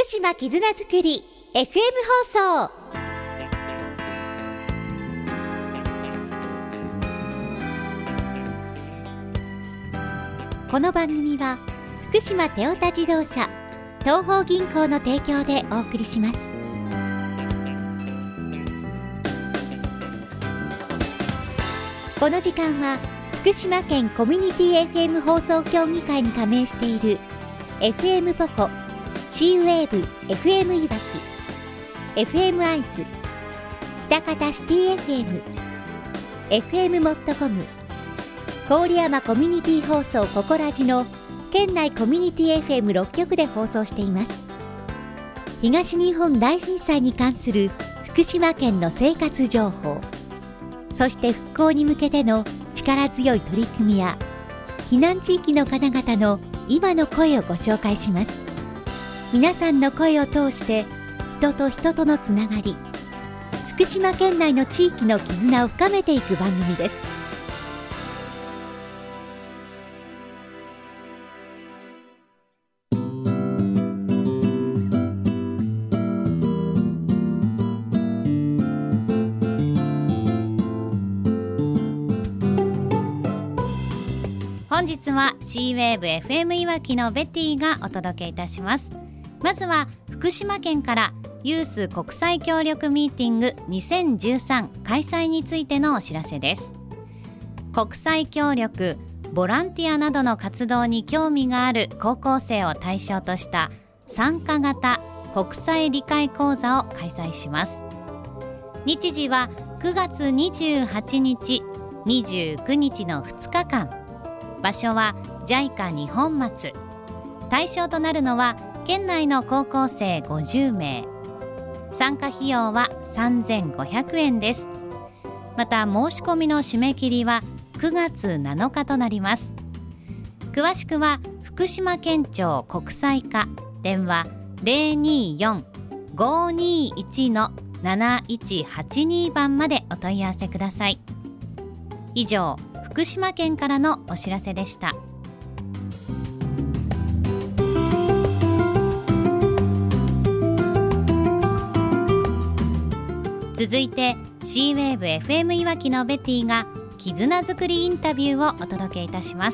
島絆づくり FM 放送。この番組は福島テオタ自動車東邦銀行の提供でお送りします。この時間は福島県コミュニティ FM 放送協議会に加盟している FM ポコ、C ウェーブ FM いわき、 FM アイズ、北方シティ FM、 FM モットコム、郡山コミュニティ放送ココラジの県内コミュニティ FM6 局で放送しています。東日本大震災に関する福島県の生活情報、そして復興に向けての力強い取り組みや避難地域の方々の今の声をご紹介します。皆さんの声を通して人と人とのつながり、福島県内の地域の絆を深めていく番組です。 本日は C ウェーブ FM いわきのベティがお届けいたします。まずは福島県からユース国際協力ミーティング2013開催についてのお知らせです。国際協力、ボランティアなどの活動に興味がある高校生を対象とした参加型国際理解講座を開催します。日時は9月28日、29日の2日間。場所は JICA 日本松。対象となるのは県内の高校生50名。参加費用は3500円です。また申し込みの締め切りは9月7日となります。詳しくは福島県庁国際課電話 024-521-7182 番までお問い合わせください。以上、福島県からのお知らせでした。続いて C ウェーブ FM いわきのベティが絆づくりインタビューをお届けいたします。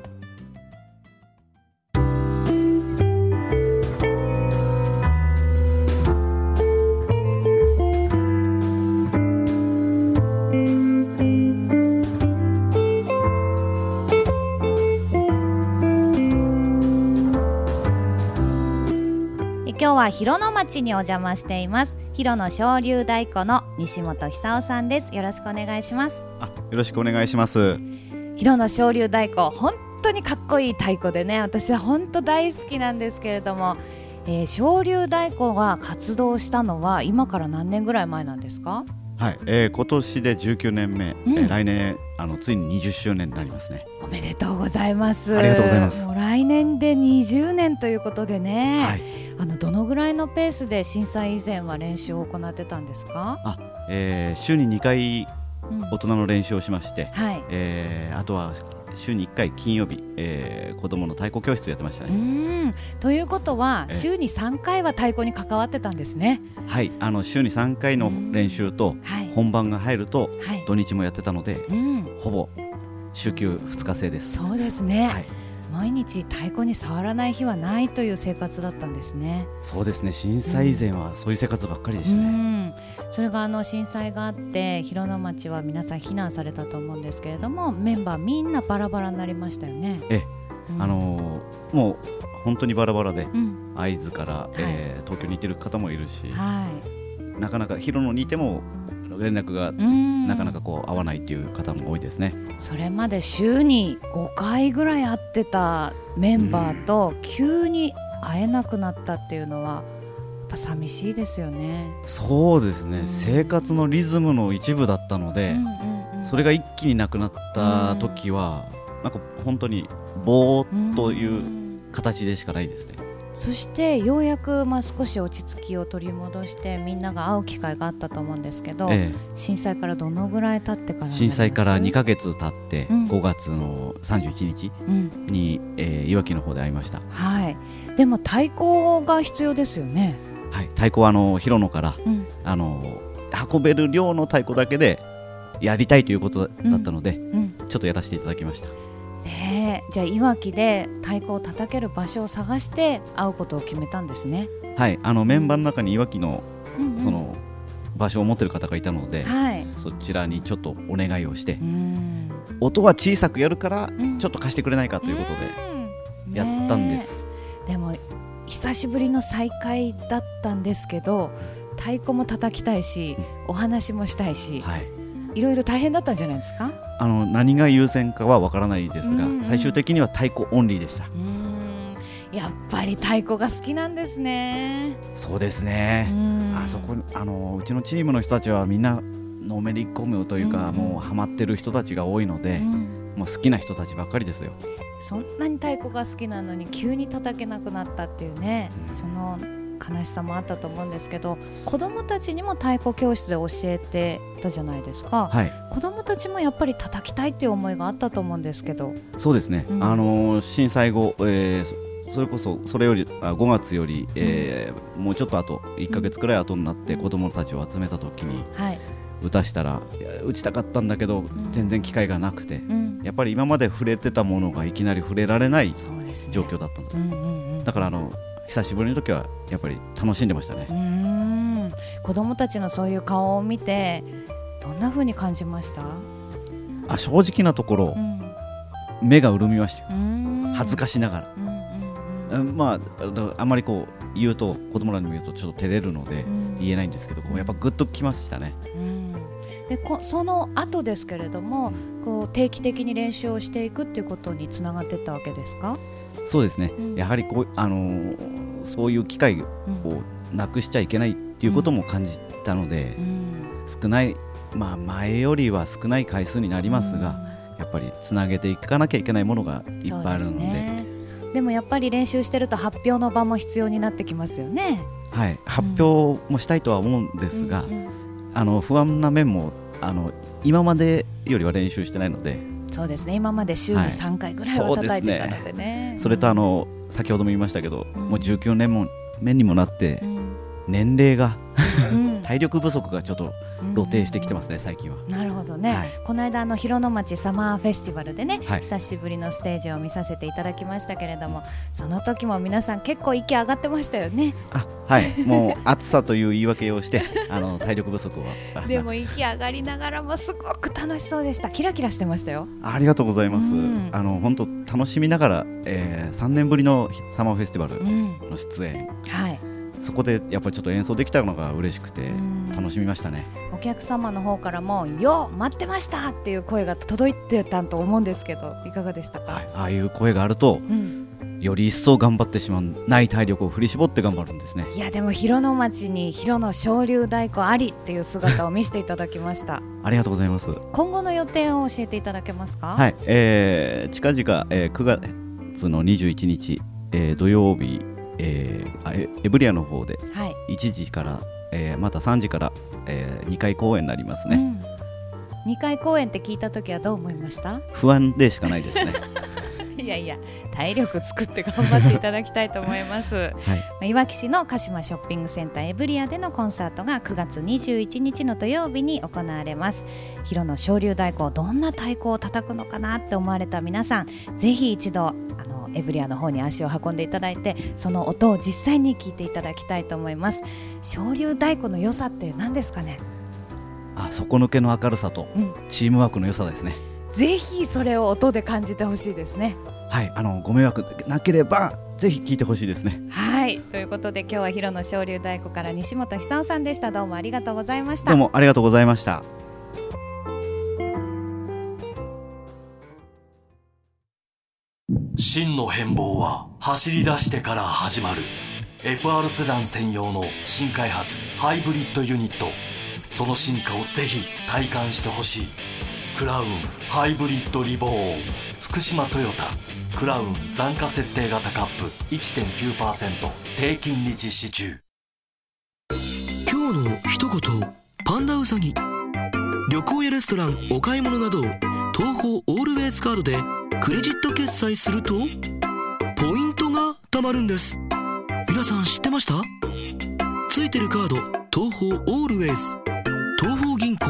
今日は広野町にお邪魔しています。広野鍾竜太鼓の西本久夫さんです。よろしくお願いします。 よろしくお願いします。 広野鍾竜太鼓、本当にかっこいい太鼓でね、私は本当大好きなんですけれども、鍾竜太鼓が活動したのは今から何年ぐらい前なんですか？ はい、今年で19年目、来年ついに20周年になりますね。 おめでとうございます。 ありがとうございます。 もう来年で20年ということでね、 はい、 どのぐらいのペースで震災以前は練習を行ってたんですか？ 週に2回大人の練習をしまして、 はい、 あとは週に1回金曜日、子どもの太鼓教室やってましたね。 ということは週に3回は太鼓に関わってたんですね。 はい、週に3回の練習と本番が入ると土日もやってたので、ほぼ週休2日制です。 そうですね、 はい、 毎日太鼓に触らない日はないという生活だったんですね。 そうですね、震災以前はそういう生活ばっかりでしたね。 それが震災があって広野町は皆さん避難されたと思うんですけれども、メンバーみんなバラバラになりましたよね。 もう本当にバラバラで、会津から、東京に行ってる方もいるし、なかなか広野にいても連絡がなかなか合わないという方も多いですね。 それまで週に5回ぐらい会ってたメンバーと急に会えなくなったっていうのはやっぱ寂しいですよね。 そうですね、生活のリズムの一部だったので、それが一気になくなった時はなんか本当にぼーっという形でしかないですね。 そしてようやく少し落ち着きを取り戻してみんなが会う機会があったと思うんですけど、震災からどのぐらい経ってから？ 震災から2ヶ月経って、5月の31日に、いわきの方で会いました。 はい。でも太鼓が必要ですよね。 はい、太鼓は広野から、運べる量の太鼓だけでやりたいということだったので、ちょっとやらせていただきました。 じゃあいわきで太鼓を叩ける場所を探して会うことを決めたんですね。 はい、メンバーの中にいわきの、その場所を持っている方がいたので、そちらにちょっとお願いをして、音は小さくやるからちょっと貸してくれないかということでやったんです。 でも久しぶりの再会だったんですけど、太鼓も叩きたいし、お話もしたいし、いろいろ大変だったんじゃないですか？ 何が優先かはわからないですが、最終的には太鼓オンリーでした。 やっぱり太鼓が好きなんですね。 そうですね。そこうちのチームの人たちはみんなのめり込むというか、もうハマってる人たちが多いので、もう好きな人たちばっかりですよ。 そんなに太鼓が好きなのに急に叩けなくなったっていうね、その悲しさもあったと思うんですけど、子どもたちにも太鼓教室で教えてたじゃないですか。子どもたちもやっぱり叩きたいっていう思いがあったと思うんですけど。 そうですね、震災後、それこそそれより5月より、もうちょっと後1ヶ月くらい後になって子どもたちを集めた時に、歌したら打ちたかったんだけど、全然機会がなくて、やっぱり今まで触れてたものがいきなり触れられない状況だったので、だから久しぶりの時はやっぱり楽しんでましたね。 子どもたちのそういう顔を見てどんな風に感じました？ 正直なところ、目が潤みましたよ。恥ずかしながら、あまりこう言うと子供らにも言うとちょっと照れるので言えないんですけど、やっぱグッときましたね。 でその後ですけれども、定期的に練習をしていくっていうことにつながっていったわけですか？ そうですね、やはりそういう機会をなくしちゃいけないっていうことも感じたので、少ない、前よりは少ない回数になりますが、やっぱりつなげていかなきゃいけないものがいっぱいあるので。 でもやっぱり練習してると発表の場も必要になってきますよね。 はい、発表もしたいとは思うんですが、不安な面も今までよりは練習してないので。 そうですね、今まで週に3回ぐらいは叩いてたのでね。 それと先ほども言いましたけど、もう19年目にもなって、年齢が体力不足がちょっと露呈してきてますね、最近は。 なるほどね、この間広野町サマーフェスティバルでね、久しぶりのステージを見させていただきましたけれども、その時も皆さん結構息上がってましたよね。 もう暑さという言い訳をして体力不足はでも息上がりながらもすごく楽しそうでした。キラキラしてましたよ。 ありがとうございます。本当楽しみながら、3年ぶりのサマーフェスティバルの出演、そこでやっぱりちょっと演奏できたのが嬉しくて楽しみましたね。 お客様の方からもよ待ってましたっていう声が届いてたと思うんですけど、いかがでしたか？ ああいう声があると、より一層頑張ってしまう、ない体力を振り絞って頑張るんですね。 いやでも広野町に広野昇竜太鼓ありっていう姿を見せていただきましたありがとうございます。 今後の予定を教えていただけますか？ 近々、9月の21日、土曜日、エブリアの方で1時から、また3時から、2回公演になりますね。 2回公演って聞いたときはどう思いました？ 不安でしかないですねいやいや、体力作って頑張っていただきたいと思います、いわき市の鹿島ショッピングセンターエブリアでのコンサートが9月21日の土曜日に行われます。広野昇竜太鼓、どんな太鼓を叩くのかなって思われた皆さん、ぜひ一度エブリアの方に足を運んでいただいて、その音を実際に聞いていただきたいと思います。昇竜太鼓の良さって何ですかね？ 底抜けの明るさとチームワークの良さですね。 ぜひそれを音で感じてほしいですね。 ご迷惑なければぜひ聞いてほしいですね。 ということで今日は広野昇竜太鼓から西本久夫さんでした。どうもありがとうございました。 どうもありがとうございました。 真の変貌は走り出してから始まる。 FR セダン専用の新開発ハイブリッドユニット、その進化をぜひ体感してほしい。クラウンハイブリッドリボーン、福島トヨタクラウン残価設定型カップ 1.9% 低金利実施中。 今日の一言、パンダウサギ。旅行やレストラン、お買い物など東宝オールウェイズカードでクレジット決済するとポイントが貯まるんです。皆さん知ってました？ついてるカード、東宝オールウェイズ、東宝銀行。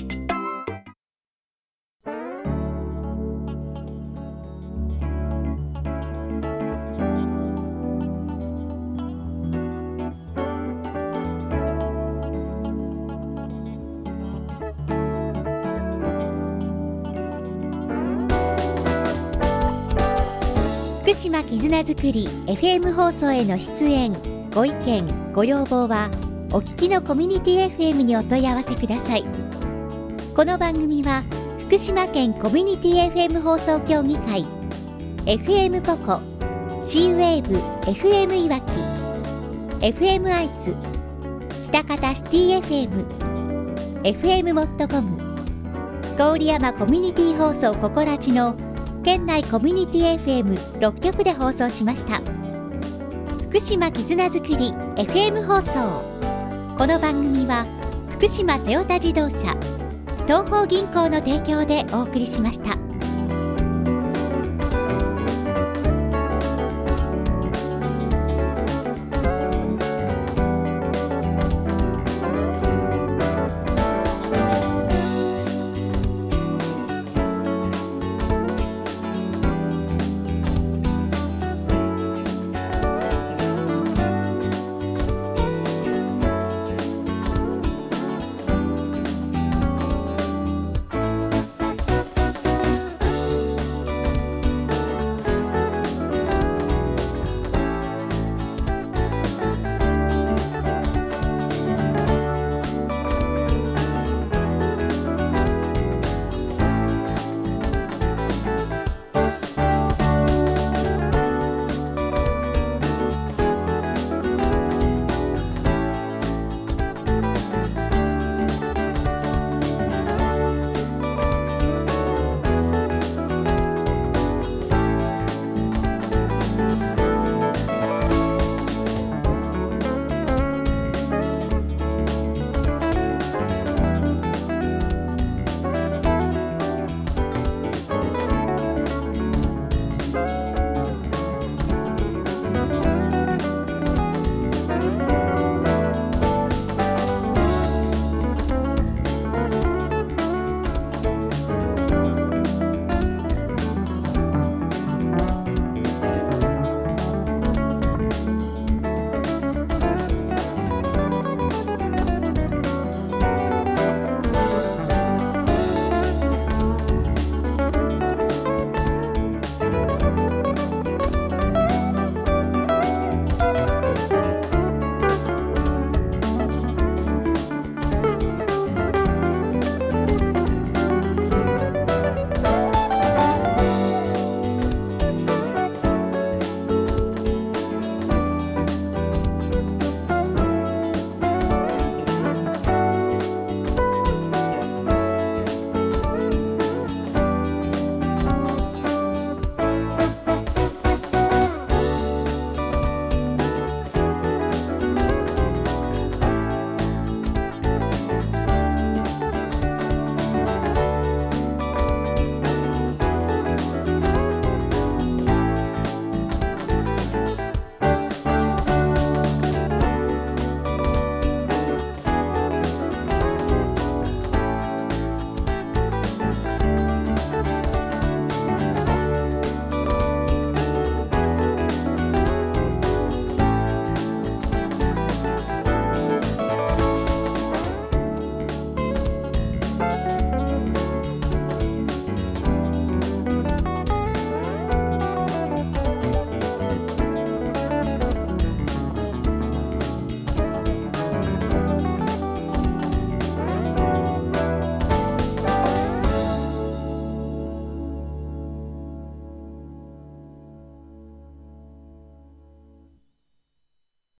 福島絆づくり FM 放送への出演、ご意見ご要望はお聞きのコミュニティ FM にお問い合わせください。この番組は福島県コミュニティ FM 放送協議会、 FM ポコ、 C-WAVE FM いわき、 FM 愛知、喜多方シティ FM、 FM モットコム、郡山コミュニティ放送ココラジの県内コミュニティ FM6 局で放送しました。福島絆づくり FM 放送。この番組は福島トヨタ自動車、東邦銀行の提供でお送りしました。